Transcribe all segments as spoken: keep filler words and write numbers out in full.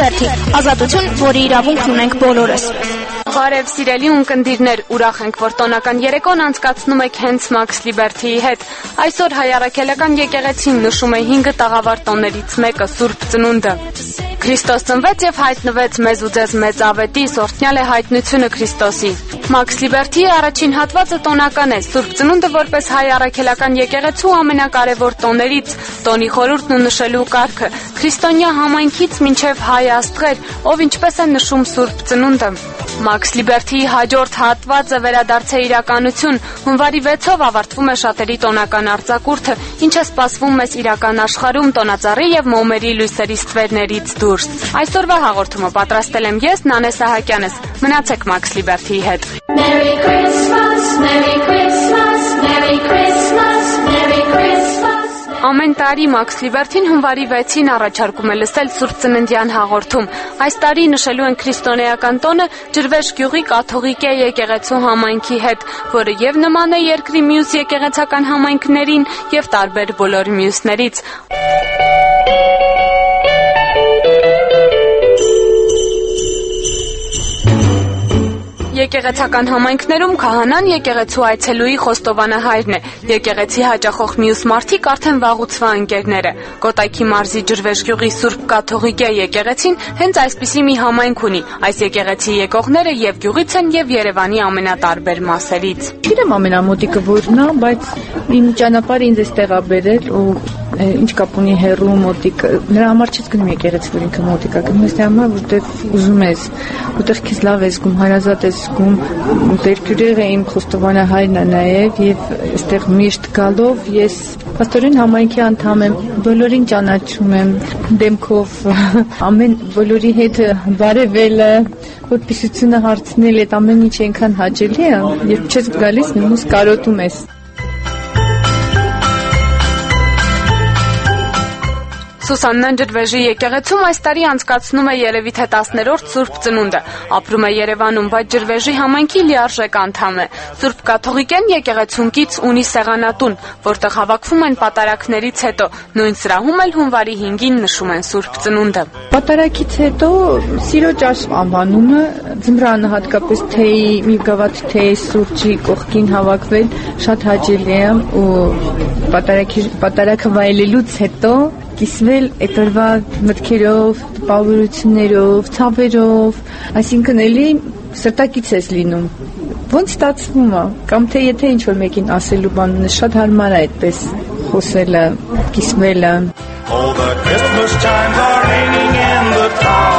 Լիբերթի, ազատություն, որի իրավունքն ունենք բոլորս։ Բարև սիրելի ունկնդիրներ, ուրախ ենք, որ տոնական երեկոն անցկացնում եք հենց Max Liberty-ի հետ։ Այսօր հայ առաքելական եկեղեցին նշում է հինգ տաղավար տոներից մեկը՝ Սուրբ Ծնունդը։ Քրիստոս ծնվեց եւ հայտնվեց մեզ ու ձեզ մեծավետի, սորտնյալ է հայտնությունը Քրիստոսի։ Max Liberty-ի առաջին հատվածը տոնական է, Սուրբ Ծնունդը որպես հայ առաքելական եկեղեցու ամենակարևոր տոներից, տոնի խորհուրդն ու նշելու կարգը, քրիստոնյա համայնքից մինչև հայ աստղեր, ով ինչպես է նշում Սուրբ Ծնունդը։ Max Liberty-ի հաջորդ հատվածը վերադարձ է իրականություն, հունվարի վեցով ավարտվում է շատերի տոնական արձակուրդը, ինչը սպասվում մեզ իրական աշխարհում տոնածառի եւ մոմերի լույսերի ստվերներից դուրս։ Այսօրվա հաղորդումը պատրաստել եմ ես, Նանե Սահակյանս։ Մնացեք Max Liberty-ի հետ։ Merry Christmas, Merry Christmas, Merry Christmas, Merry Christmas. Ամեն տարի Max Liberty-ն հունվարի վեցին առաջարկում է լսել Սուրբ Ծննդյան հաղորդում։ Այս տարի նշելու են քրիստոնեական տոնը Ջրվեժ գյուղի կաթողիկե եկեղեցու համայնքի հետ, որը եւ նման է երկրի մյուս եկեղեցական համայնքներին եւ տարբեր բոլոր մյուսներից։ Եկեղեցական համայնքներում քահանան եկեղեցու այցելուի խոստովանահայրն է։ Եկեղեցի հաճախող մյուս մարդիկ արդեն վաղուցվա ընկերները։ Կոտայքի մարզի Ջրվեժ գյուղի Սուրբ Կաթողիկե եկեղեցին հենց այսպիսի մի համայնք ունի։ Այս եկեղեցի եկողները եւ գյուղից են եւ Երևանի ամենատարբեր մասերից։ Չգիտեմ ամենամոտիկը որն է, բայց իմ ճանապարհը ինձ էստեղ է բերել ու ինչ կապ ունի հեռու մոտիկ, նրա համար չես գնում եկեղեցի, որ ինքը մոտիկ է, գնում ես դրա համար, որտեղ ուզում ես, որտեղ քեզ լավ ես զգում, հարազատ ես զգում, տերկյուրեղը իմ խոստովանահայրն է նաև եւ այստեղ միշտ գալով ես աստորեն համայնքի անդամ եմ, բոլորին ճանաչում եմ, դեմքով ամեն բոլորի հետ բարևելը, որպեսությունը հարցնել, այդ ամեն ինչ այնքան հաճելի է, երբ չես գալիս, նույնիսկ կարոտում ես։ Սուսաննան Ջրվեժի եկեղեցում այս տարի անցկացնում է երևի թե տասներորդ Սուրբ Ծնունդը։ Ապրում է Երևանում, բայց Ջրվեժի համայնքի լիարժեք անդամ է։ Սուրբ Կաթողիկեն եկեղեցունքից ունի սեղանատուն, որտեղ հավաքվում են պատարագներից հետո։ Նույն սրահում էլ հունվարի հինգին նշում են Սուրբ Ծնունդը։ Պատարագից հետո Սիրո ճաշ անվանումը, ձմռանը հատկապես թեյի, մի գավաթ թեյ սուրճի կողքին հավաքվել շատ հաճելի է ու պատարագի պատարագը վայելելուց հետո կիսվել էկրվա մտքերով, տպավորություններով, ցավերով, այսինքն էլի սրտակից ես լինում։ Ոնց ստացվում է, կամ թե եթե ինչ-որ մեկին ասելու բան ունես, շատ հարմար է այդպես խոսելը, կիսվելը։ Oh, the Christmas chimes are ringing in the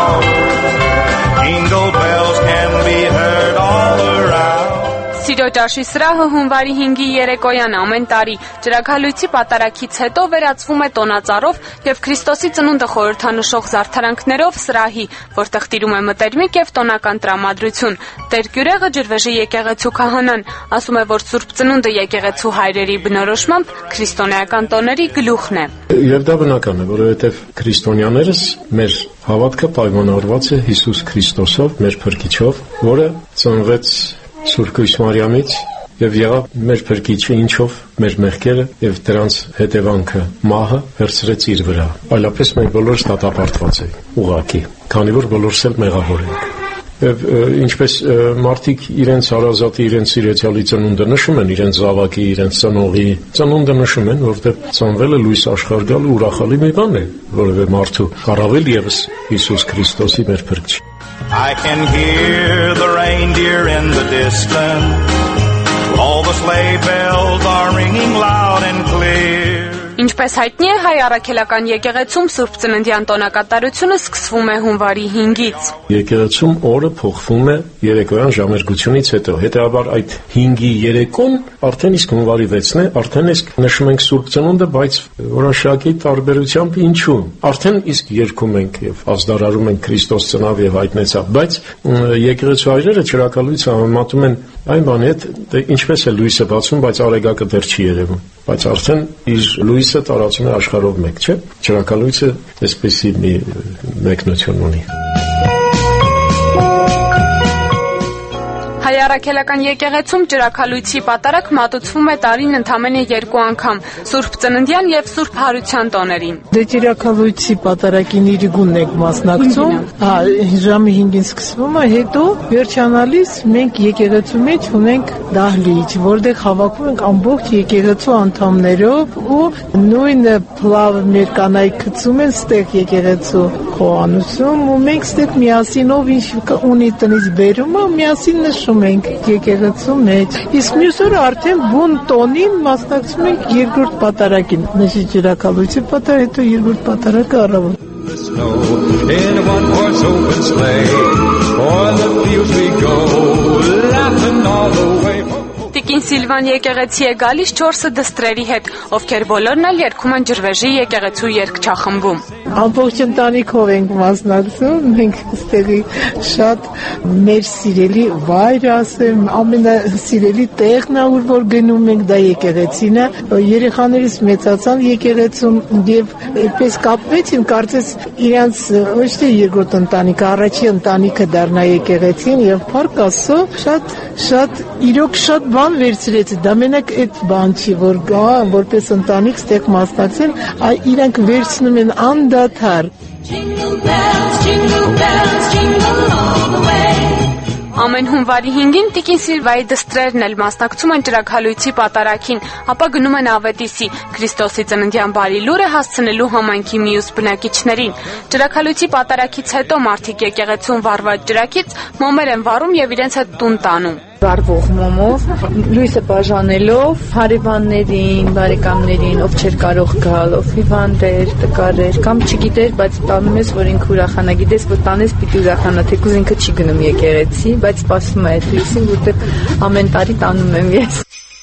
tower. Jingle bells can be heard all around. Սիրո ճաշի սրահը հունվարի հինգի երեկոյան ամեն տարի ջրագալույցի պատարագից հետո վերածվում է տոնածառով եւ Քրիստոսի ծնունդը խորհրդանշող զարդարանքներով սրահի, որտեղ տիրում է մտերմիկ եւ տոնական տրամադրություն։ Տերկյուրեղը Ջրվեժի եկեղեցու քահանան ասում է, որ Սուրբ Ծնունդը եկեղեցու հայրերի բնորոշմամբ քրիստոնեական տոների գլուխն է։ Եվ դա բնական է, որովհետեւ քրիստոնյաներս մեր հավատքը պայմանավորված է Հիսուս Քրիստոսով, մեր Փրկիչով, որը ծնվեց Սուրբ Կույս Մարիամից եւ եղավ մեր Փրկիչը, ինչով մեր մեղքերը եւ դրանց հետևանքը մահը վերցրեց իր վրա։ Այլապես մենք բոլորս դատապարտված ենք ուղղակի, քանի որ բոլորս էլ մեղավոր ենք։ Եվ ինչպես մարդիկ իրենց հարազատի, իրենց սիրեցյալի ծնունդը նշում են, իրենց զավակի, իրենց ծնողի ծնունդը նշում են, որովհետեւ ծնվելը լույս աշխարհ գալու ուրախալի մի բան է, որովհետեւ մարդու առավել եւս Հիսուս Քրիստոսի մեր Փրկիչ։ I can hear the reindeer in the distance. All the sleigh bells are ringing loud and clear. Ինչպես հայտնի է, հայ առաքելական եկեղեցում Սուրբ Ծննդյան տոնակատարությունը սկսվում է հունվարի հինգից։ Եկեղեցում օրը փոխվում է երեկոյան ժամերգությունից հետո։ Հետևաբար այդ հինգի երեկոն արդեն իսկ հունվարի վեցն է, արդեն իսկ նշում ենք Սուրբ Ծնունդը, բայց որոշակի տարբերությամբ ինչու։ Արդեն իսկ երգում ենք եւ ազդարարում ենք Քրիստոս ծնավ եւ հայտնեցավ, բայց եկեղեցու հայրերը ճրակալույցը համեմատում են այն բանի հետ, ինչպես է լույսը բացում, բայց արեգակը դեռ չի երևում, բայց արդեն իր լույսը տարածում է աշխարհով մեկ, չէ՞։ Ճրակալույցը այսպեսի մի մեկնություն ունի։ Հայ առաքելական եկեղեցում ճրագալույցի պատարակ մատուցվում է տարին ընդամենը երկու անգամ՝ Սուրբ Ծննդյան եւ Սուրբ Հարության տոներին։ Դե ճրագալույցի պատարակին իրգունն եք մասնակցում, հա, ժամը հինգին սկսվում է, հետո վերջանալիս մենք եկեղեցու մեջ ունենք դահլիճ, որտեղ հավաքվում ենք ամբողջ եկեղեցու անդամներով ու նույն փլավը մեր կանայք գցում են ստեղ եկեղեցու խոհանոցում ու մենք ստեղ միասինով ինչ ունի տնից բերում է, միասին նշում ենք եկեղեցու մեջ։ Իսկ մյուս օրը արդեն բուն տոնին մասնակցում ենք երկրորդ պատարակին։ Նշի ճրագալույցի պատարակ, հետո երկրորդ պատարակը առավոտ։ In a one-horse open sleigh, o'er the fields we go, laughing all the way home. Տիկին Սիլվան եկեղեցի է գալիս չորսը դստրերի հետ, ովքեր բոլորն էլ երգում են ջրվեժի եկեղեցու երգչախմբում։ Ամբողջ ընտանիքով ենք մասնակցում, մենք ստեղի շատ մեր սիրելի վայր ասեմ, ամենասիրելի տեղն է, ուր որ գնում ենք, դա եկեղեցին է, երեխաներից մեծացան եկեղեցում եւ այդպես կապվեցին, կարծես իրանց ոչ թե երկրորդ ընտանիքը, առաջի ընտանիքը դառնա եկեղեցին եւ փառք Աստծո, շատ շատ իրոք շատ բան վերցրեց, դա մենակ այդ բան չի, որ գա, որպես ընտանիք ստեղ մասնակցեն, այ իրանք վերցնում են անդադար։ Jingle bells, jingle bells, jingle all the way. Ամեն հունվարի հինգին Տիկին Սիլվայի դստրերն էլ մասնակցում են ճրագալույցի պատարակին, ապա գնում են Ավետիսի, Քրիստոսի ծննդյան բարի լուրը հասցնելու համայնքի մյուս բնակիչներին։ Ճրագալույցի պատարակից հետո մարդիկ եկեղեցուն վառված ջրակից մոմեր են վառում եւ իրենց հետ տուն տանում։ Վառվող մոմով, լույսը բաժանելով, հարևաններին, բարեկամներին, ով չէր կարող գալ, ով հիվանդ էր, տկար էր, կամ չգիտեր, բայց տանում ես, որ ինքը ուրախանա, գիտես, որ տանես պիտի ուրախանա, թեկուզ ինքը չի գնում եկեղեցի, բայց սպասում է այդ լույսին, որտեղ ամեն տարի տանում եմ ես։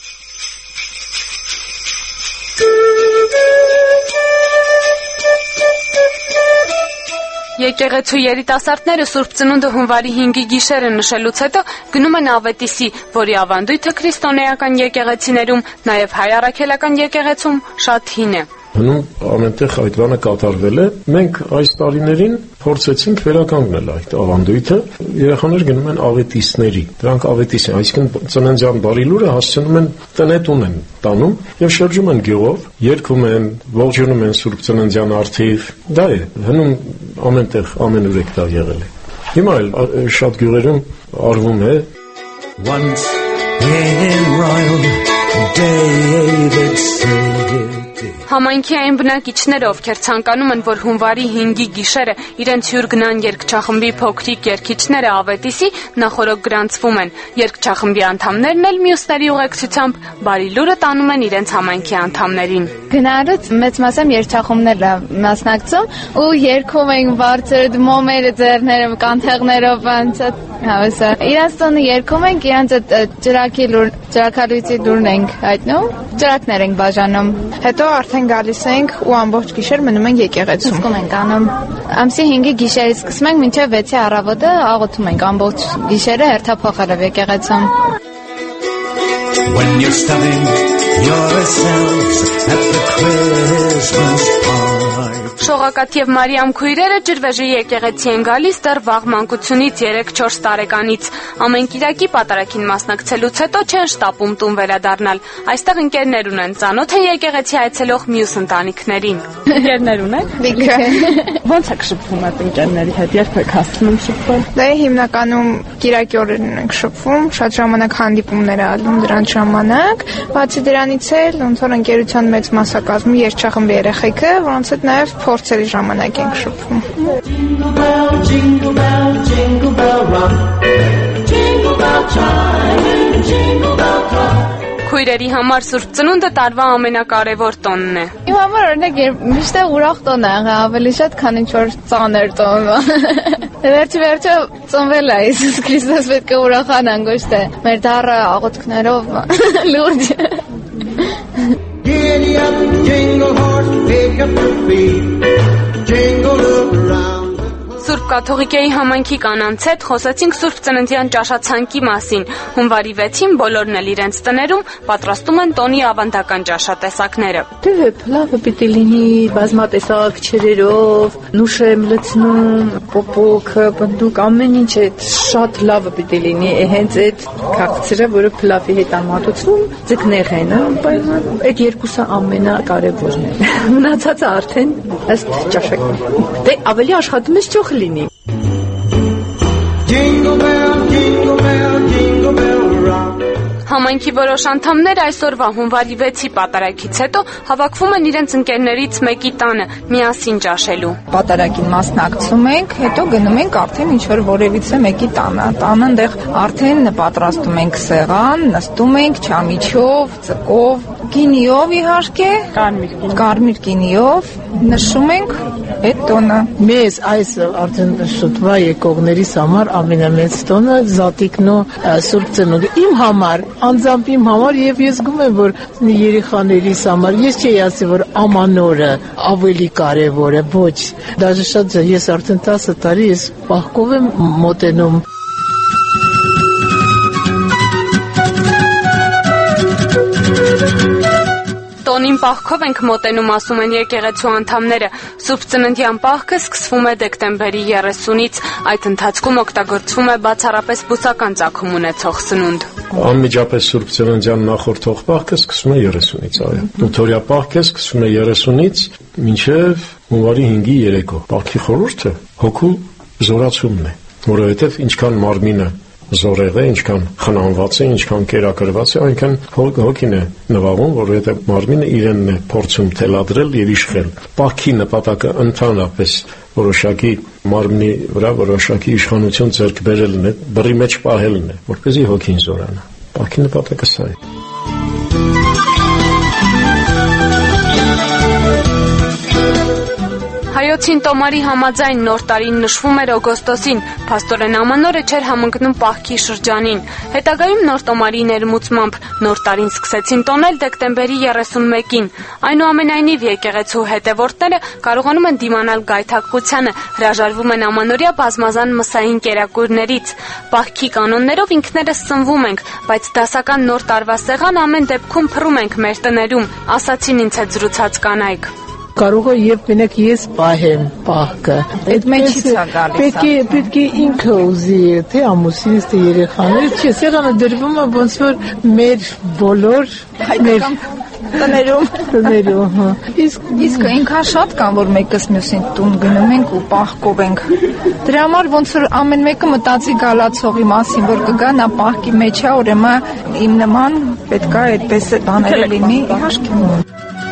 Եկեղեցու երիտասարդները Սուրբ Ծնունդը հունվարի հինգի գիշերը նշելուց հետո գնում են Ավետիսի, որի ավանդույթը քրիստոնեական եկեղեցիներում, նաև հայ առաքելական եկեղեցում շատ հին է։ Հնում ամենտեղ այդ բանը կատարվել է, մենք այս տարիներին փորձեցինք վերականգնել այդ ավանդույթը, երեխաներ գնում են ավետիսների, դրանք ավետիսն, այսինքն ծննդյան բարի լուրը հասցնում են տնետուն են տանում եւ շրջում են գյուղով, երգում են, ողջունում են Սուրբ Ծննդյան արթիվ, դա է, հնում ամենտեղ ամենուրեք դա եղել է։ Հիմա էլ շատ գյուղերում արվում է։ Once in royal David City. Համայնքի այն բնակիչները, ովքեր ցանկանում են, որ հունվարի հինգի գիշերը իրենց հյուր գնան երգչախմբի փոքրիկ երգիչները Ավետիսի, նախօրոք գրանցվում են։ Երգչախմբի անդամներն էլ մյուսների ուղեկցությամբ բարի լուրը տանում են իրենց համայնքի անդամներին։ Գնալուց մեծ մասամբ երգչախմբներ մասնակցում ու երգում են բարձր մոմերը ձեռներով, կանթեղներով, ոնց հավեսա։ Իրանց տոնը երգում ենք, իրանց ջրակի լուր, ջրակալույցի լուրն ենք հայտնում, ջրակներ ենք բաժանում։ Հետո արդեն գալիս ենք ու ամբողջ գիշեր մնում ենք եկեղեցում։ Սկում ենք անում։ Ամսի հինգի գիշերից սկսում ենք մինչև վեցի առավոտը աղոթում ենք ամբողջ գիշերը հերթափոխելով եկեղեցում։ When you're studying yourselves at the Christmas party. Շողակաթ եւ Մարիամ քույրերը ջրվեժի եկեղեցի են գալիս դեռ վաղ մանկությունից երեք-չորս տարեկանից։ Ամեն կիրակի պատարակին մասնակցելուց հետո չեն շտապում տուն վերադառնալ։ Այստեղ ընկերներ ունեն, ծանոթ են եկեղեցի այցելող մյուս ընտանիքներին։ Ընկերներ ունեն։ Ոնց եք շփվում այդ ընկերների հետ, երբ եք հասցնում շփվել։ Դե հիմնականում կիրակի օրերն ենք շփվում, շատ ժամանակ հանդիպումներ ալում դրանց ժամանակ։ Բացի դրանից էլ ոնց որ ընկերության մեծ մասնակազմի երգչախմբի երեխեքը, որոնց հետ նաև փորձերի ժամանակ ենք շփվում։ Jingle bell, jingle bell, jingle bell rock. Jingle bell chime, jingle bell clock. Քույրերի համար Սուրբ Ծնունդը տարվա ամենակարևոր տոնն է։ Իմ համար օրինակ միշտ ուրախ տոն է եղել, ավելի շատ քան ինչ-որ ծանր տոն։ Վերջի վերջը ծնվել է Հիսուս Քրիստոս, պետք է ուրախանանք, ոչ թե մեր դառը աղոթքներով լուրջ։ Giddy up, jingle horse, pick up your feet, jingle around. Սուրբ Կաթողիկեի համայնքի կանանց հետ խոսեցինք Սուրբ Ծննդյան ճաշացանկի մասին։ Հունվարի վեցին բոլորն էլ իրենց տներում պատրաստում են տոնի ավանդական ճաշատեսակները։ Դե փլավը պիտի լինի բազմատեսակ չերերով, նուշ եմ լցնում, պոպոքը, բնդուկ, ամեն ինչ է շատ լավը պիտի լինի, հենց այդ քաղցրը, որը փլավի հետ ամատուցվում, ձկնեղենը, այդ երկուսը ամենակարևորն է։ Մնացածը արդեն ըստ ճաշակի։ Դե ավելի աշխատում ես ճոխ լինի։ Jingle bell, jingle bell, jingle bell rock. Համայնքի որոշ անդամներ այսօրվա հունվարի վեցի պատարագից հետո հավաքվում են իրենց ընկերներից մեկի տանը միասին ճաշելու։ Պատարագին մասնակցում ենք, հետո գնում ենք արդեն ինչ-որ որևիցե մեկի տանը։ Տանը այնտեղ արդեն պատրաստում ենք սեղան, նստում ենք չամիչով, ծկով, գինիով իհարկե, կարմիր գինի, կարմիր գինիով, նշում ենք այդ տոնը։ Մեզ այս արդեն շուտվա եկողներիս համար ամենամեծ տոնը Զատիկն ու Սուրբ Ծնունդը իմ համար, անձամբ իմ համար, եւ ես զգում եմ, որ երեխաներիս համար ես չի ասի, որ ամանորը ավելի կարևոր է, ոչ, դաժե շատ ես արդեն տասը տարի ես պահկով եմ մոտենում։ Տոնին պահքով ենք մոտենում, ասում են եկեղեցու անդամները։ Սուրբ Ծննդյան պահքը սկսվում է դեկտեմբերի երեսունից, այդ ընթացքում օգտագործվում է բացառապես բուսական ծագում ունեցող սնունդ։ Անմիջապես Սուրբ Ծննդյան նախորդող պահքը սկսվում է երեսունից, այո։ Ութորյա պահքը սկսվում է երեսունից մինչև հունվարի հինգի երեկո։ Պահքի խորհուրդը հոգու զորացումն է, որովհետև ինչքան մարմինը զորեղ է, ինչքան խնամված է, ինչքան կերակրված է, այնքան հոգին է նվաղում, որովհետև մարմինը իրենն է փորձում թելադրել եւ իշխել։ Պահքի նպատակը ընդհանրապես որոշակի մարմնի վրա որոշակի իշխանություն ձեռք բերելն է, բռի մեջ պահելն է, որպեսզի հոգին զորանա։ Պահքի նպատակը սա է։ Հայոցին տոմարի համաձայն նոր տարին նշվում էր օգոստոսին, փաստորեն ամանորը չէր համընկնում պահքի շրջանին։ Հետագայում նոր տոմարի ներմուծմամբ նոր տարին սկսեցին տոնել դեկտեմբերի երեսունմեկին։ Այնուամենայնիվ եկեղեցու հետևորդները կարողանում են դիմանալ գայթակղությանը, հրաժարվում են ամանորյա բազմազան մսային կերակուրներից։ Պահքի կանոններով ինքներս սնվում ենք, բայց դասական նոր տարվա սեղան ամեն դեպքում փռում ենք մեր տներում, ասացին ինձ հետ զրուցած կանայք։ Կարող է եւ մենակ ես պահեմ պահքը։ Այդ մեջից է գալիս։ Պետք է պետք է ինքը ուզի, թե ամուսինս թե երեխաները, չէ, սեղանը դրվում է ոնց որ մեր բոլոր մեր տներում տներում, հա։ Իսկ իսկ ինքան շատ կան, որ մեկս մյուսին տուն գնում ենք ու պահկով ենք։ Դրա համար ոնց որ ամեն մեկը մտածի գալացողի մասին, որ կգա նա պահքի մեջ է, ուրեմն իմ նման պետք է այդպես բաներ լինի, իհարկե։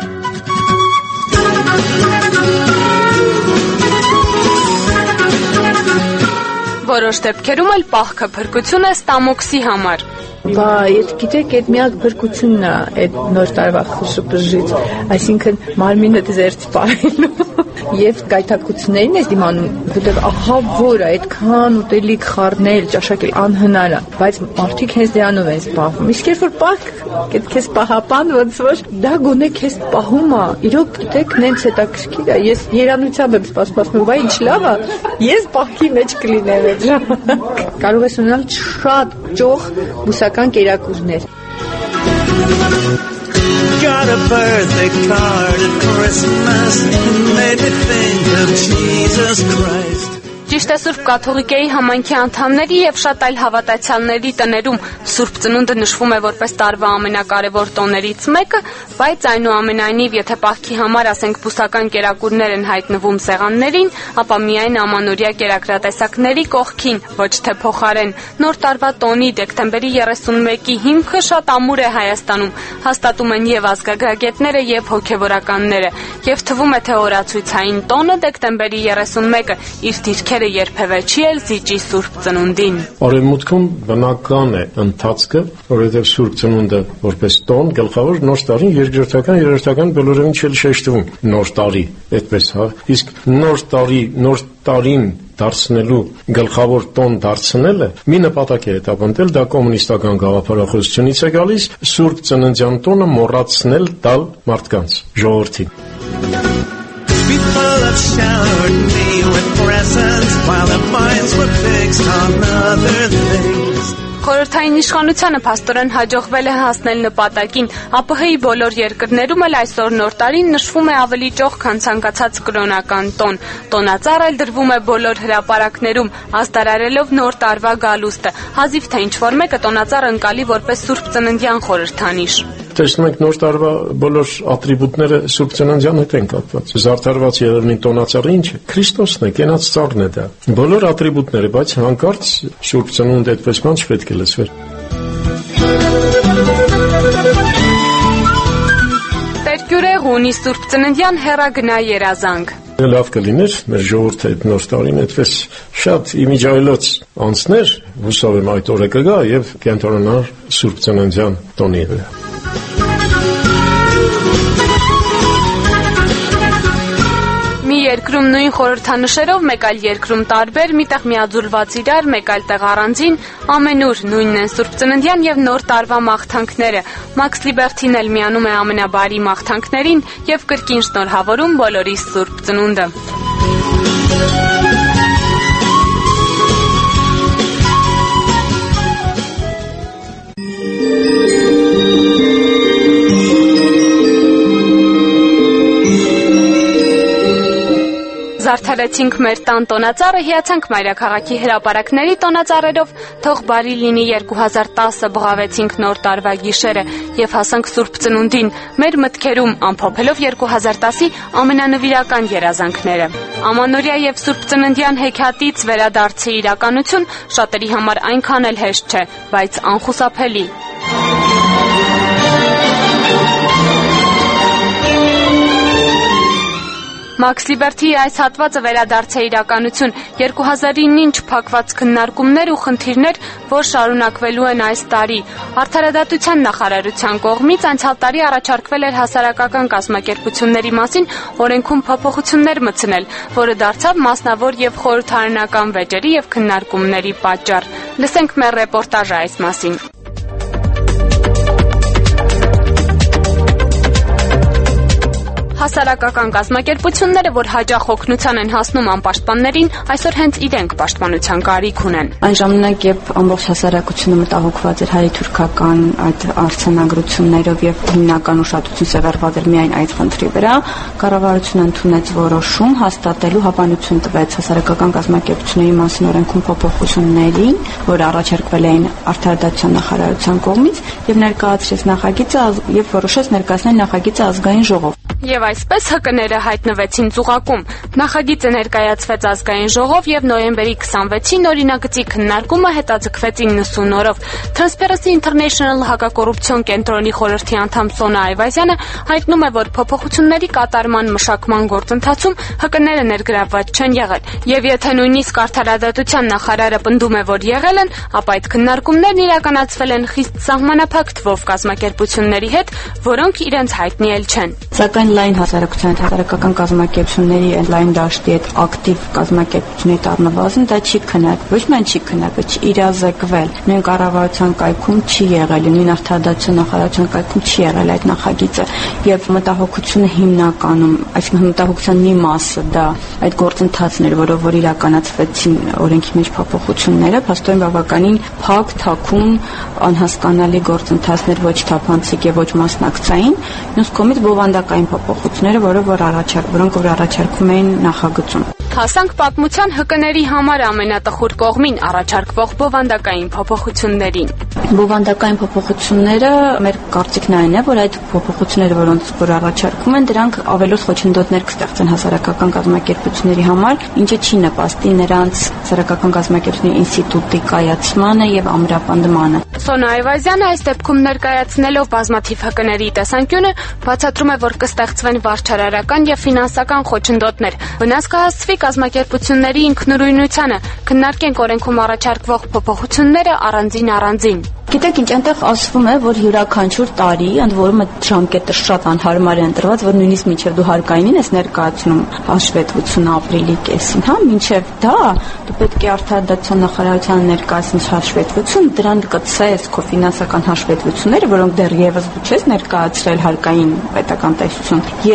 Որոշ դեպքերում էլ պահքը փրկություն է ստամոքսի համար։ Բա, այդ գիտեք, այդ միակ փրկությունն է այդ նոր տարվա խշուպժից, այսինքն մարմինը ձերծ պահելու եւ գայթակղություններին ես դիմանում, որտեղ ահա որ այդքան ուտելիք խառնել, ճաշակել անհնար է, բայց մարդիկ հենց դրանով են զբաղվում։ Իսկ երբ որ պահք, այդ քեզ պահապան ոնց որ դա գոնե քեզ պահում է, իրոք գիտեք, նենց հետաքրքիր է, ես երանությամբ եմ սպասում, վայ ինչ լավ է, ես պահքի մեջ կլինեմ այդ ժամանակ։ Կարող ես ունենալ շատ ճոխ բուսական կերակուրներ։ Got a birthday card at Christmas and made me think of Jesus Christ. Ճիշտ է Սուրբ Կաթողիկեի համայնքի անդամների եւ շատ այլ հավատացյալների տներում Սուրբ Ծնունդը նշվում է որպես տարվա ամենակարևոր տոներից մեկը, բայց այնուամենայնիվ եթե պահքի համար ասենք բուսական կերակուրներ են հայտնվում սեղաններին, ապա միայն ամանորյա կերակրատեսակների կողքին, ոչ թե փոխարեն։ Նոր տարվա տոնի դեկտեմբերի երեսունմեկի հիմքը շատ ամուր է Հայաստանում, հաստատում են եւ ազգագրագետները եւ հոգեվորականները, եւ թվում է թե օրացույցային տոնը դեկտեմբերի երեսունմեկը իր դիրքերը երբևէ չի էլ զիջի Սուրբ Ծնունդին։ Արևմուտքում բնական է ընթացքը, որովհետև Սուրբ Ծնունդը որպես տոն գլխավոր նոր տարին երկրորդական, երրորդական բոլորովին չի շեշտվում նոր տարի, այդպես հա։ Իսկ նոր տարի, նոր տարին դարձնելու գլխավոր տոն դարձնելը մի նպատակ է հետապնդել, դա կոմունիստական գաղափարախոսությունից է գալիս, Սուրբ Ծննդյան տոնը մոռացնել տալ մարդկանց, ժողովրդին։ God showered me with presents while their minds were fixed on other things. Խորհրդային իշխանությանը փաստորեն հաջողվել է հասնել նպատակին։ ԱՊՀ-ի բոլոր երկրներում էլ այսօր նոր տարին նշվում է ավելի ճոխ, քան ցանկացած կրոնական տոն։ Տոնածառ էլ դրվում է բոլոր հրապարակներում, ազդարարելով նոր տարվա գալուստը։ Հազիվ թե ինչ-որ մեկը տոնածառ ընկալի որպես Սուրբ Ծննդյան խորհրդանիշ։ Տեսնում ենք նոր տարվա բոլոր ատրիբուտները Սուրբ Ծննդյան հետ են կապված։ Զարդարված Երևանի տոնածառը ինչ է։ Քրիստոսն է, կենաց ծառն է դա։ Բոլոր ատրիբուտները, բայց հանկարծ Սուրբ Ծնունդ այդպես ման չպետք է լսվեր։ Տերկյուրեղ ունի Սուրբ Ծննդյան հեռագնա երազանք։ Լավ կլիներ մեր ժողովուրդը այդ նոր տարին այդպես շատ իմիջայլոց անցներ, հուսով եմ այդ օրը կգա եւ կենտրոնանար Սուրբ Ծննդյան տոնի վրա։ Մի երկրում նույն խորհրդանշերով, մեկ այլ երկրում տարբեր, միտեղ միաձուլված իրար, մեկ այլ տեղ առանձին, ամենուր նույնն են Սուրբ Ծննդյան եւ Նոր տարվա մաղթանքները։ Մաքս Լիբերթին էլ միանում է ամենաբարի մաղթանքներին եւ կրկին շնորհավորում բոլորիս Սուրբ Ծնունդը։ Զարդարեցինք մեր տան տոնածառը, հիացանք մայրաքաղաքի հրապարակների տոնածառերով, թող բարի լինի երկու հազար տասը բղավեցինք նոր տարվա գիշերը եւ հասանք Սուրբ Ծնունդին, մեր մտքերում ամփոփելով երկու հազար տասի ամենանվիրական երազանքները։ Ամանորյա եւ Սուրբ Ծննդյան հեքիաթից վերադարձի իրականություն շատերի համար այնքան էլ հեշտ չէ, բայց անխուսափելի։ Մաքս Լիբերթիի այս հատվածը վերադարձ է իրականություն, երկու հազարին ինչ փակված քննարկումներ ու խնդիրներ, որ շարունակվելու են այս տարի։ Արդարադատության նախարարության կողմից անցյալ տարի առաջարկվել էր հասարակական կազմակերպությունների մասին օրենքում փոփոխություններ մտցնել, որը դարձավ մասնավոր եւ խորհրդարանական վեճերի եւ քննարկումների պատճառ։ Լսենք մեր ռեպորտաժը այս մասին։ Հասարակական կազմակերպությունները, որ հաճախ օգնության են հասնում անպաշտպաններին, այսօր հենց իրենք պաշտպանության կարիք ունեն։ Այն ժամանակ, երբ ամբողջ հասարակությունը մտահոգված էր հայ-թուրքական այդ արձանագրություններով եւ հիմնական ուշադրություն սևեռված էր միայն այդ խնդրի վրա, կառավարությունը ընդունեց որոշում հաստատելու հավանություն տվեց հասարակական կազմակերպությունների մասին օրենքում փոփոխությունների, որ առաջարկվել էին արդարադատության նախարարության կողմից եւ ներկայացրեց նախագիծը եւ որոշեց ներկայացնել նախագիծը ազգային ժողով։ Եվ այսպես ՀԿ-ները հայտնվեցին ծուղակում։ Նախագիծը ներկայացվեց ազգային ժողով եւ նոյեմբերի քսանվեցին օրինագծի քննարկումը հետաձգվեց իննսուն օրով։ Transparency International հակակոռուպցիոն կենտրոնի խորհրդի անդամ Սոնա Այվազյանը հայտնում է, որ փոփոխությունների կատարման մշակման գործընթացում ՀԿ-ները ներգրավված չեն եղել։ Եվ եթե նույնիսկ արդարադատության նախարարը պնդում է, որ եղել են, ապա այդ քննարկումներն իրականացվել են խիստ սահմանափակ թվով կազմակերպությունների հետ, որոնք իրենց հայտնի էլ չեն։ Սակայն լայն հասարակության հասարակական կազմակերպությունների այդ լայն դաշտի այդ ակտիվ կազմակերպությունների առնվազն դա չի քննարկվել, ոչ միայն չի քննարկվել, չի իրազեկվել։ Նույն կառավարության կայքում չի եղել, նույն արդարադատության նախարարության կայքում չի եղել այդ նախագիծը եւ մտահոգությունը հիմնականում, այսինքն մտահոգության մի մասը դա այդ գործընթացն էր, որով որ իրականացվեցին օրենքի մեջ փոփոխությունները, փաստորեն բավականին փակ, թաքուն, անհասկանալի գործընթացներ, ոչ թափանցիկ եւ ոչ մասնակցային, մյուս կողմից բովանդակային փոփոխությունները, որը որ առաջարկ, որոնք որ առաջարկվում էին նախագծում։ Հասանք պատմության ՀԿ-ների համար ամենատխուր կողմին առաջարկվող բովանդակային փոփոխություններին։ Բովանդակային փոփոխությունները մեր կարծիքն այն է, որ այդ փոփոխությունները, որոնց որ առաջարկում են, դրանք ավելորդ խոչընդոտներ կստեղծեն հասարակական կազմակերպությունների համար, ինչը չի նպաստի նրանց հասարակական կազմակերպությունների ինստիտուտի կայացմանը եւ ամրապնդմանը։ Սոնա Այվազյանը այս դեպքում ներկայացնելով բազմաթիվ ՀԿ-ների տեսանկյունը բացատրում է, որ կստեղծվեն վարչարարական եւ ֆինանսական խոչընդոտներ, վնաս կհասցվի կազմակերպությունների ինքնուրույնությանը, քննարկենք օրենքում առաջարկվող փոփոխությունները առանձին առանձին։ Գիտեք ինչ, այնտեղ ասվում է, որ յուրաքանչյուր տարի, ընդ որում այդ ժամկետը շատ անհարմար է ընտրված, որ նույնիսկ մինչև դու հարկայինին ես ներկայացնում հաշվետվությունը ապրիլի կեսին, հա, մինչև դա դու պետք է արդարադատության նախարարությանը ներկայացնես հաշվետվություն, դրան կցես քո ֆինանսական հաշվետվությունները, որոնք դեռևս դու չես ներկայացրել հարկային պետական տեսություն, եւ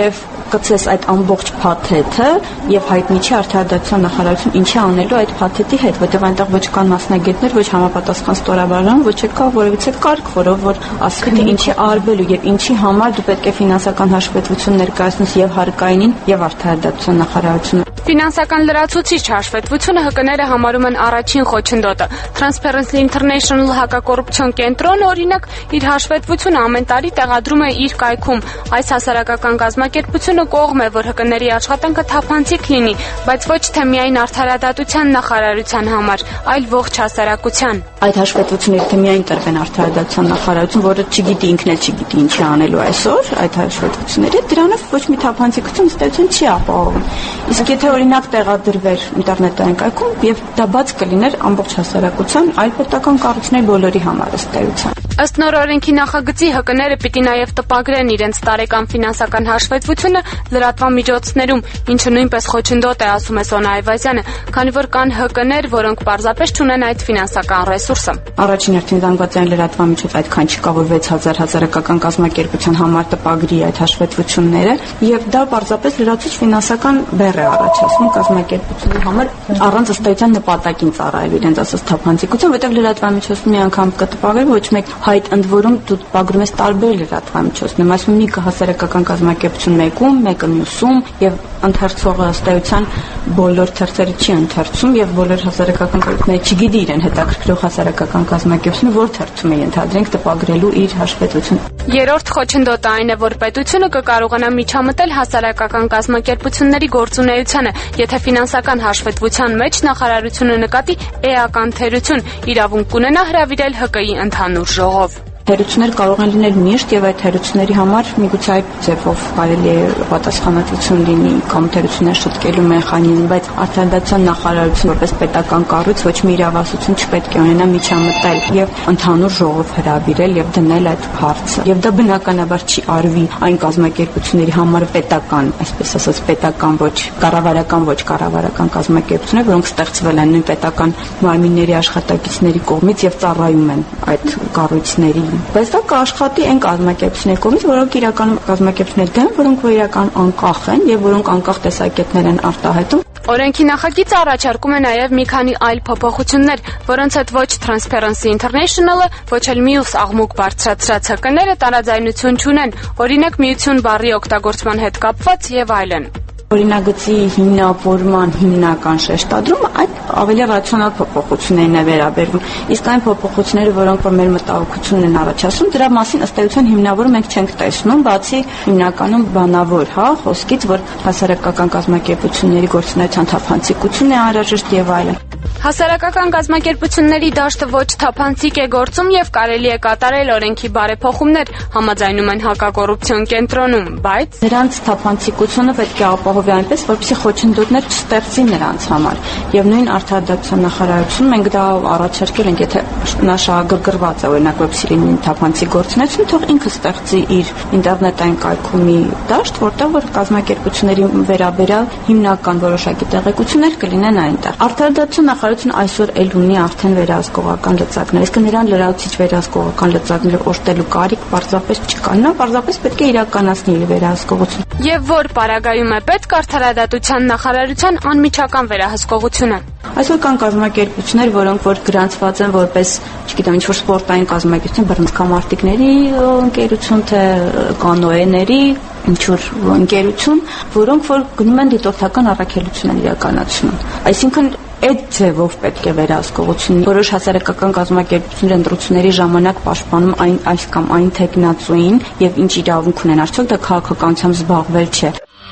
կցես այդ ամբողջ փաթեթը եւ հայտնի չի արդարադատության նախարարություն ինչի անելու այդ փաթեթի հետ, որտեղ այնտեղ ոչ կան մասնագետներ, ոչ համապատասխան ստորաբաժան, ոչ էլ կա որևիցե կարգ, որով որ ասի թե ինչի արվելու եւ ինչի համար դու պետք է ֆինանսական հաշվետվություն ներկայացնես եւ հարկայինին եւ արդարադատության նախարարությունը։ Ֆինանսական լրացուցիչ հաշվետվությունը ՀԿ-ները համարում են առաջին խոչընդոտը։ Transparency International հակակոռուպցիոն կենտրոնը օրինակ իր հաշվետվությունը ամեն տարի տեղադրում է իր կայքում։ Այս հասարակական կազմակերպությունը կողմ է, որ ՀԿ-ների աշխատանքը թափանցիկ լինի, բայց ոչ թե միայն արդարադատության նախարարության համար, այլ ողջ հասարակության։ Այդ հաշվետվությունը թե միայն տրվեն արդարադատության նախարարություն, որը չգիտի ինքն էլ չգիտի ինչի անելու այսօր, այդ հաշվետվությունները դրանով ոչ մի թափանցիկություն ստեղծություն չի ապահովում։ Իսկ եթե օրինակ տեղադրվեր ինտերնետային կայքում եւ դա բաց կլիներ ամբողջ հասարակության, այլ պետական կառույցների բոլորի համար ըստ էության։ Ըստ նոր օրենքի նախագծի ՀԿ-ները պիտի նաև տպագրեն իրենց տարեկան ֆինանսական հաշվետվությունը լրատվամիջոցներում, ինչը նույնպես խոչընդոտ է, ասում է Սոնա Այվազյանը, քանի որ կան ՀԿ-ներ, որոնք պարզապես չունեն այդ ֆինանսական ռեսուրսը։ Առաջին հերթին զանգվածային լրատվամիջոց այդքան չկա, որ վեց հազար հասարակական կազմակերպության համար տպագրի այդ հաշվետվությունները, եւ դա պարզապես լրացուցիչ ֆինանսական բեռ է առաջացնում կազմակերպությունների համար առանց ըստ էության նպատակին ծառայելու իրենց ասած թափանցիկություն, որտեղ լրատվամիջոցը մի անգամ կտպագրի, ոչ մեկ հայտ ընդ որում դու տպագրում ես տարբեր լրատվամիջոցներ, այսինքն մի հասարակական կազմակերպություն մեկում, մեկը մյուսում եւ ընթերցողը ըստ էության բոլոր թերթերը չի ընթերցում եւ բոլոր հասարակական կազմակերպությունները չգիտի իրեն հետաքրքրող հասարակական կազմակերպությունը որ թերթում է ենթադրենք տպագրելու իր հաշվետվությունը։ Երրորդ խոչընդոտը այն է, որ պետությունը կկարողանա միջամտել հասարակական կազմակերպությունների գործունեությանը, եթե ֆինանսական հաշվետվության մեջ նախարարությունը նկատի էական թերություն, իրավունք կունենա հրավիրել ՀԿ-ի ընդհանուր ժողով։ Թերություններ կարող են լինել միշտ եւ այդ թերությունների համար միգուցե այդ ձևով կարելի է պատասխանատվություն լինի կամ թերություններ շտկելու մեխանիզմ, բայց արդարադատության նախարարությունը որպես պետական կառույց ոչ մի իրավասություն չպետք է ունենա միջամտել եւ ընդհանուր ժողով հրավիրել եւ դնել այդ հարցը։ Եվ դա բնականաբար չի արվի այն կազմակերպությունների համար պետական, այսպես ասած պետական ոչ կառավարական ոչ կառավարական կազմակերպություններ, որոնք ստեղծվել են նույն պետական մարմինների աշխատակիցների կողմից եւ ծառայում են այդ կառույցների բայց դա կաշխատի այն կազմակերպությունների կողմից, որոնք իրականում կազմակերպություններ դեմ, որոնք որ իրական անկախ են եւ որոնք անկախ տեսակետներ են արտահայտում։ Օրենքի նախագիծը առաջարկում է նաև մի քանի այլ փոփոխություններ, որոնց հետ ոչ Transparency International-ը, ոչ էլ մյուս աղմուկ բարձրացրած ՀԿ-ները տարաձայնություն չունեն, օրինակ միություն բառի օգտագործման հետ կապված եւ այլն։ Օրինագծի հիմնավորման հիմնական շեշտադրումը այդ ավելի ռացիոնալ փոփոխություններին է վերաբերվում։ Իսկ այն փոփոխությունները, որոնք որ մեր մտահոգությունն են առաջացնում, դրա մասին ըստ էության հիմնավորում մենք չենք տեսնում, բացի հիմնականում բանավոր, հա, խոսքից, որ հասարակական կազմակերպությունների գործունեության թափանցիկությունն է անհրաժեշտ եւ այլն։ Հասարակական կազմակերպությունների դաշտը ոչ թափանցիկ է գործում եւ կարելի է կատարել օրենքի բարեփոխումներ, համաձայնում են հակակոռուպցիոն կենտրոնում, բայց նրանց թափանցիկությունը պետք է ապահովի այնպես, որպեսզի խոչընդոտներ չստեղծի նրանց համար։ Եվ նույն արդարադատության նախարարություն մենք դա առաջարկել ենք, եթե նա շահագրգռված է, օրինակ վեբսիրին թափանցիկ գործունեություն, թող ինքը ստեղծի իր ինտերնետային կայքումի դաշտ, որտեղ որ կազմակերպությունների վերաբերյալ հիմնական որոշակի տեղեկություններ կլինեն այնտեղ։ Արդարադատության նախարարությունը այսօր էլ ունի արդեն վերահսկողական լծակներ, իսկ նրան լրացուցիչ վերահսկողական լծակները օժտելու կարիք պարզապես չկա։ Նա պարզապես պետք է իրականացնի իր վերահսկողությունը։ Եվ որ պարագայում է պետք արդարադատության նախարարության անմիջական վերահսկողությունը։ Այսօր կան կազմակերպություններ, որոնք որ գրանցված են որպես, չգիտեմ, ինչ-որ սպորտային կազմակերպություն, բռնցքամարտիկների ընկերություն, թե կանոեների ինչ-որ ընկերություն, որոնք որ գնում են դիտորդական առաքելություն են իրականացնում։ Այսինքն այդ ձևով պետք է վերահսկողություն։ Որոշ հասարակական կազմակերպություններ ընտրությունների ժամանակ պաշտպանում այն այս կամ այն թեկնածուին եւ ինչ իրավունք ունեն, արդյոք դա քաղաքականությամբ զբաղվել չէ։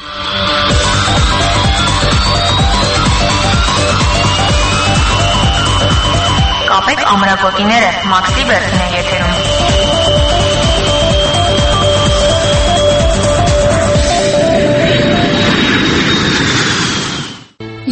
Կապեք ամրագոտիները, Մաքսի Բերդն է եթերում։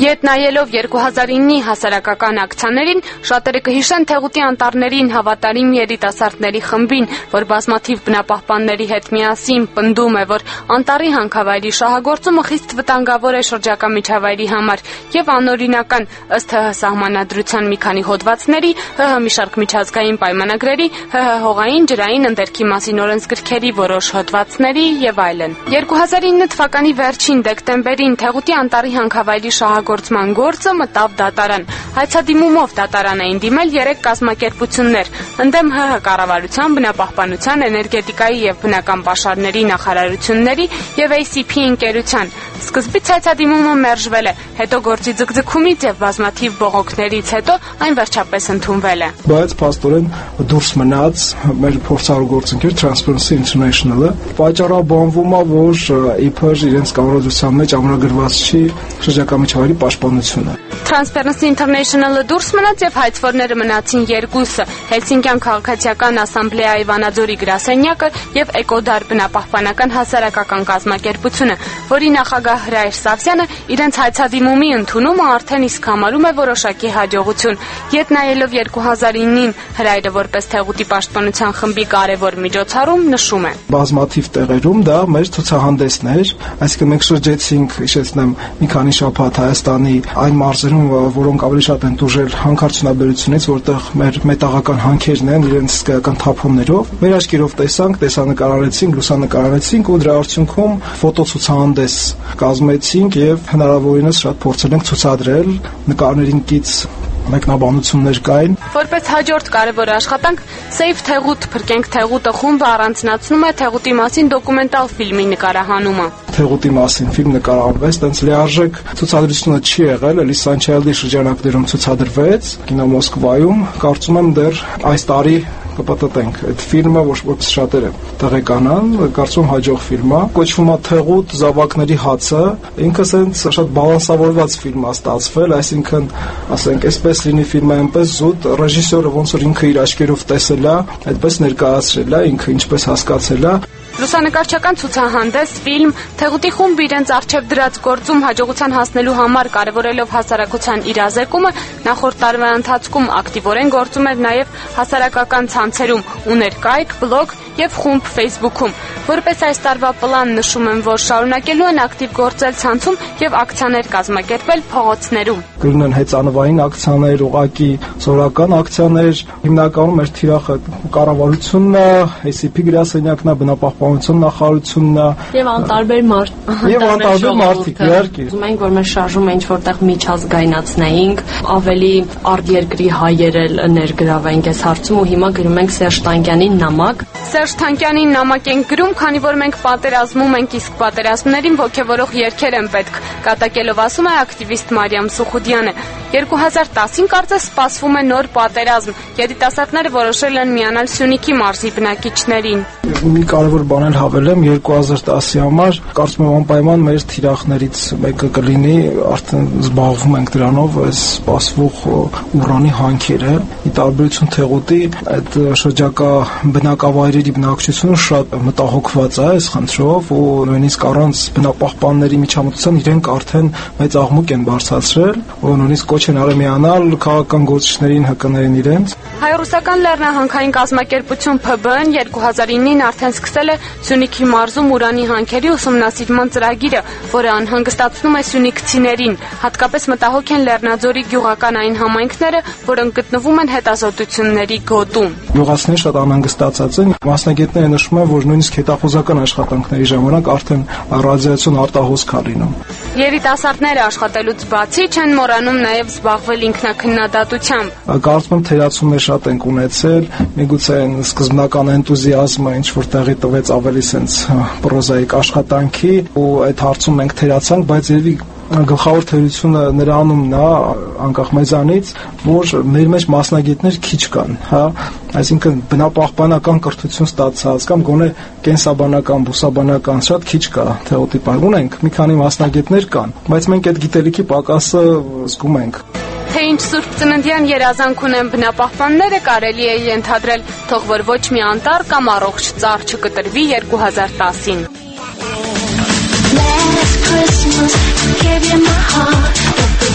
Ետ նայելով երկու հազար իննի հասարակական ակցիաներին, շատերը կհիշեն Թեղուտի անտառներին հավատարիմ երիտասարդների խմբին, որ բազմաթիվ բնապահպանների հետ միասին պնդում է, որ անտառի հանքավայրի շահագործումը խիստ վտանգավոր է շրջակա միջավայրի համար եւ անօրինական ըստ ՀՀ սահմանադրության մի քանի հոդվածների, ՀՀ մի շարք միջազգային պայմանագրերի, ՀՀ հողային, ջրային, ընդերքի մասին օրենսգրքերի որոշ հոդվածների եւ այլն։ երկու հազար ինը թվականի վերջին դեկտեմբերին Թեղուտի անտառի հանքավայրի շահագործման գործը մտավ դատարան։ Հայցադիմումով դատարան էին դիմել երեք կազմակերպություններ՝ ընդդեմ ՀՀ կառավարության, բնապահպանության, էներգետիկայի եւ բնական պաշարների նախարարությունների եւ էյ սի փի ընկերության։ Սկզբից հայցադիմումը մերժվել է, հետո գործի ձգձգումից եւ բազմաթիվ բողոքներից հետո այն վերջապես ընդունվել է։ Բայց փաստորեն դուրս մնաց մեր փորձառու գործընկեր Transparency International-ը, պատճառաբանվում է, որ իբր իրենց կառավարության մեջ ամրագրված չի շրջակա միջավայրի պաշտպանությունը։ Transparency International-ը դուրս մնաց եւ հայցվորները մնացին երկուսը՝ Հելսինկյան քաղաքացիական ասամբլեայի Վանաձորի գրասենյակը եւ Էկոդար բնապահպանական հասարակական կազմակերպությունը, որի նախագահ Հրայր Սավսյանը իրենց հայցադիմումի ընդունումը արդեն իսկ համարում է որոշակի հաջողություն։ Ետ նայելով երկու հազար ինին Հրայրը որպես Թեղուտի պաշտպանության խմբի կարևոր միջոցառում նշում է. Բազմաթիվ տեղերում դա մեր ցուցահանդեսն էր, այսինքն մենք շրջեցինք, հիշեցնեմ, մի քանի շաբաթ Հայաստանի այն մարզերում, որոնք ավելի շատ են տուժել հանքարդյունաբերությունից, որտեղ մեր մետաղական հանքերն են իրենց սկայական թափոններով։ Մեր աչքերով տեսանք, տեսանկարարեցինք, լուսանկարարեցինք ու դրա արդյունքում ֆոտոցուցահանդես կազմեցինք եւ հնարավորինս շատ փորձել ենք ցուցադրել նկարներին կից մեկնաբանություններ կային։ Որպես հաջորդ կարևոր աշխատանք Save Թեղուտ փրկենք Թեղուտը խումբը առանձնացնում է Թեղուտի մասին դոկումենտալ ֆիլմի նկարահանումը։ Թեղուտի մասին ֆիլմ նկարահանվեց, տենց լիարժեք ցուցադրությունը չի եղել, էլի Սանչայելդի շրջանակներում ցուցադրվեց կինո Մոսկվայում, կարծում եմ դեռ այս տարի կպտտենք այդ ֆիլմը, ոչ որ շատերը տեղեկանան, կարծում հաջող ֆիլմ է, կոչվում է Թեղուտ զավակների հացը, ինքը սենց շատ բալանսավորված ֆիլմ է ստացվել, այսինքն, ասենք, այսպես լինի ֆիլմը այնպես զուտ, ռեժիսորը ոնց որ ինքը իր աչքերով տեսել է, այդպես ներկայացրել է, ինքը ինչպես հասկացել է։ Լուսանկարչական ցուցահանդես, ֆիլմ, Թեղուտի խումբը իրենց արչև դրած գործում հաջողության հասնելու համար կարևորելով հասարակության իրազեկումը, նախորդ տարվա ընթացքում ակտիվորեն գործում էր նաև հասարակական ցանցերում, ուներ կայք, բլոգ եւ խումբ Facebook-ում։ Որպես այս տարվա պլան նշում են, որ շարունակելու են ակտիվ գործել ցանցում եւ ակցիաներ կազմակերպել փողոցներում։ Կլինեն հեծանվային ակցիաներ, ուղղակի սովորական ակցիաներ, հիմնականում մեր թիրախը կառավարությունն է, էյ սի փի գրասենյակն է, բնապահպանության նախարարությունն է եւ անտարբեր մարդ։ Եվ անտարբեր մարդիկ, իհարկե։ Ուզում ենք, որ մեր շարժումը ինչ որտեղ միջազգայնացնեինք, ավելի արտերկրի հայեր էլ ներգրավենք այս հարցում ու հիմա գրում ենք Սերժ Տանկյանի նամակ։ Սերժ Թանկյանին նամակ ենք գրում, քանի որ մենք պատերազմում ենք, իսկ պատերազմներին ոգևորող երգեր են պետք, կատակելով ասում է ակտիվիստ Մարիամ Սուխուդյանը։ երկու հազար տասին կարծես սպասվում է նոր պատերազմ։ Երիտասարդները որոշել են միանալ Սյունիքի մարզի բնակիչներին։ Մի կարևոր բան էլ հավելեմ, երկու հազար տասի համար կարծում եմ անպայման մեր թիրախներից մեկը կլինի, արդեն զբաղվում ենք դրանով, այս սպասվող ուրանի հանքերը։ Ի տարբերություն Թեղուտի, այդ շրջակա բնակավայրերի բնակչությունը շատ մտահոգված է այս խնդրով ու նույնիսկ առանց բնապահպանների միջամտության իրենք արդեն մեծ աղմուկ են բարձրացրել ու նույնիսկ կոչ են արել միանալ քաղաքական գործիչներին հկներին իրենց։ Հայ-ռուսական լեռնահանքային կազմակերպություն Փ B N երկու հազար ինին արդեն սկսել է Սյունիքի մարզում ուրանի հանքերի ուսումնասիրման ծրագիրը, որը անհանգստացնում է սյունիքցիներին, հատկապես մտահոգ են Լեռնաձորի գյուղական այն համայնքները, որոնք գտնվում են հետազոտությունների գոտում։ Գյուղացիները շատ անհանգստացած են, մասնագետները նշում են, որ նույնիսկ հետախուզական աշխատանքների ժամանակ արդեն ռադիացիոն արտահոսք է լինում։ Երիտասարդները աշխատելուց բացի չեն մոռանում նաև զբաղվել ինքնաքննադատությամբ։ Կարծում եմ թերացումներ շատ ենք ունեցել, միգուցե այն սկզբնական էնտուզիազմը ինչ որ տեղի տվեց ավելի սենց պրոզայիկ աշխատանքի ու այդ հարցում մենք թերացանք, բայց երևի գլխավոր թերությունը նրանումն է, անկախ մեզանից, որ մեր մեջ մասնագետներ քիչ կան, հա, այսինքն բնապահպանական կրթություն ստացած կամ գոնե կենսաբանական, բուսաբանական շատ քիչ կա Թեղուտի բան ունենք, մի քանի մասնագետներ կան, բայց մենք այդ գիտելիքի պակասը զգում ենք։ Թե ինչ Սուրբ Ծննդյան երազանք ունեն բնապահպանները, կարելի է ենթադրել, թող որ ոչ մի անտառ կամ առողջ ծառ չկտրվի երկու հազար տասին։ Last Christmas, I gave you my heart, but the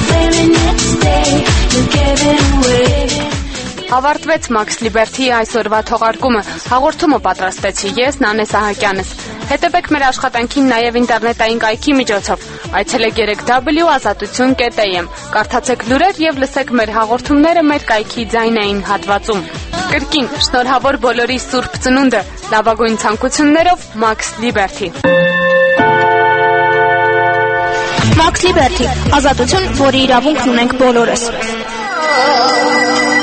Ավարտվեց Max Liberty այսօրվա թողարկումը։ Հաղորդումը պատրաստեցի ես, Նանե Սահակյանս։ Հետևեք մեր աշխատանքին նաև ինտերնետային կայքի միջոցով։ Այցելեք երեք w ազատություն կետ a m, կարդացեք լուրեր եւ լսեք մեր հաղորդումները մեր կայքի ձայնային հատվածում։ Կրկին շնորհավոր բոլորի Սուրբ Ծնունդը, լավագույն ցանկություններով Max Liberty։ Max Liberty, ազատություն, որի իրավունքն ունենք բոլորս։